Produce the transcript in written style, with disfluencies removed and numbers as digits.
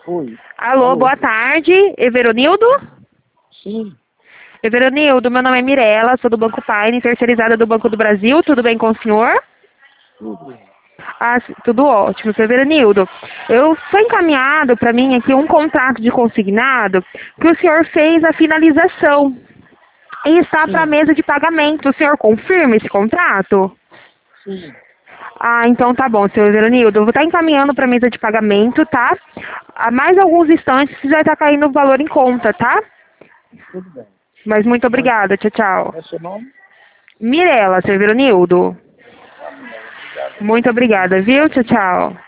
Oi. Alô, Alô? boa tarde, Everonildo? Sim, Everonildo, meu nome é Mirela, sou do Banco Paine, terceirizada do Banco do Brasil, tudo bem com o senhor? tudo bem. Ah, tudo ótimo, seu Everonildo. Eu foi encaminhado para mim aqui um contrato de consignado que o senhor fez a finalização e está para a Sim, mesa de pagamento. O senhor confirma esse contrato? sim, Ah, então tá bom, seu Everonildo. Eu vou estar encaminhando para a mesa de pagamento, tá? Há mais alguns instantes já está caindo o valor em conta, tá? tudo bem. Mas muito Muito, obrigada, tchau, tchau. é seu nome? Mirela, seu Everonildo. Tá, Mirella. Obrigado. Muito obrigada, viu? Tchau, tchau.